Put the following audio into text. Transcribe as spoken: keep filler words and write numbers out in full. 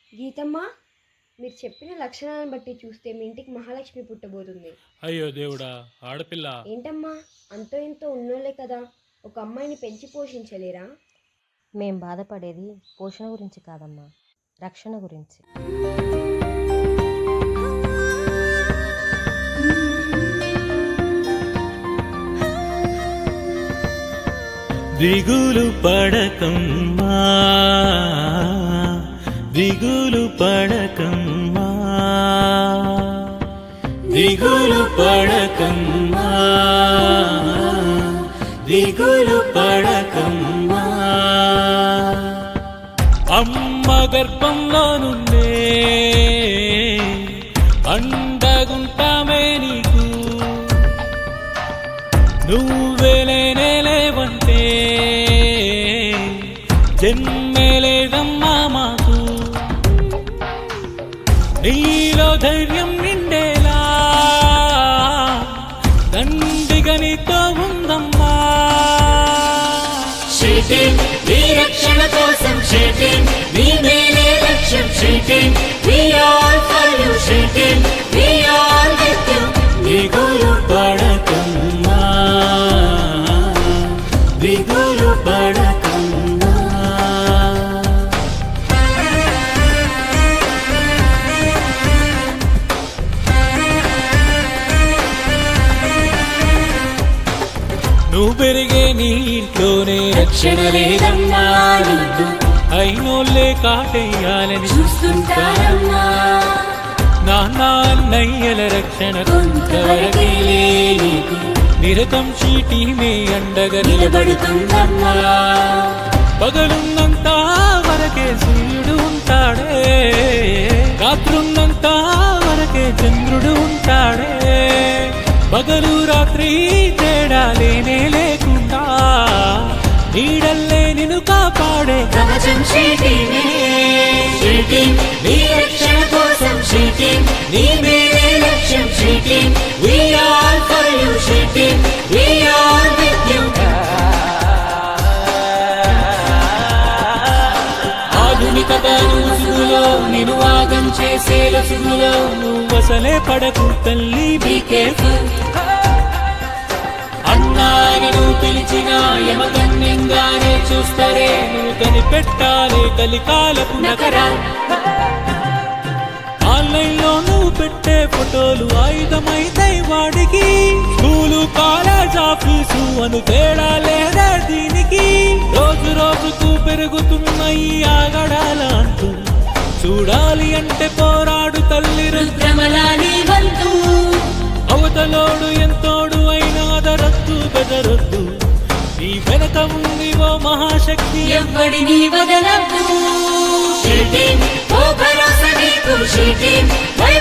గీతమ్మ, మీరు చెప్పిన లక్షణాలను బట్టి చూస్తే మీ ఇంటికి మహాలక్ష్మి పుట్టబోతుంది. అయ్యో దేవుడా, ఆడపిల్ల. ఏంటమ్మా, అంతో ఇంతో ఉన్నోళ్ళే కదా, ఒక అమ్మాయిని పెంచి పోషించలేరా? మేం బాధపడేది పోషణ గురించి కాదమ్మా, రక్షణ గురించి. దిగులు పడకమ్మా, దిగులు పడకమ్మా, దిగులు పడకమ్మా, దిగులు పడకమ్మా. అమ్మ గర్భంలో నుండే అండగుంటామే నీకు, నువ్వే లేనే లేవంటే జన్మే లేదమ్మా మాకు. నీలో ధైర్యం నిండేలా దండిగా నీతో ఉందమ్మా. షీటింగ్ నీ రక్షణ కోసం, షీటింగ్ నీ మేలే లక్ష్యం, షీటింగ్ we all for you, షీటింగ్ we all with you. దిగులు పడకమ్మా, దిగులు పడకమ్మా. నువ్వు పెరిగే నీ ఇంట్లోనే రక్షణ లేదమ్మా నీకు, అయినోళ్ళే కాటేయాలని చూస్తుంటారమ్మా. నాన్న అన్నయ్యల రక్షణ కొంతవరకే నీకు, నిరతం చీటీ మే అండగా నిలబడుతుందమ్మా. పగలున్నంత వరకే సూర్యుడు ఉంటాడే, రాత్రున్నంత వరకే చంద్రుడు ఉంటాడే. పగలు రాత్రి తేడా లేనే లేకుండా నీడల్లే నిన్ను కాపాడే కవచం షీటింగ్, షీటింగ్ నీ రక్షణ కోసం, షీటింగ్ నీ మేలే లక్ష్యం, షీటింగ్ we all for you, షీటింగ్ we all with you. ఆధునికత రుసుగులో నిన్ను ఆగం చేసే లసుగులో నువ్వు అసలే పడకు తల్లి, Be careful. అన్నాని నువ్వు పిలిచిన యమకన్యంగానే చూస్తారే, నువ్వు కనిపెట్టాలే కలికాలపు నకరా. ఆన్లైన్ లో నువ్వు పెట్టే ఫోటోలు ఆయుధమైతాయి వాడికి, స్కూలు కాలేజ్ ఆఫీసు అను తేడా లేదా దీనికి. రోజు రోజుకు పెరుగుతున్న ఈ ఆగడాల అంటూ చూడాలి అంటే పోరాడు తల్లి రుద్రమలాని వంతు, అవతలోడు ఎంతోడు అయినా అదరద్దు బెదరొద్దు, నీ వెనక ఉంది ఓ మహాశక్తి, ఎవ్వడిని వదలద్దు. షీటింగ్ ఓ భరోసా నీకు, షీటింగ్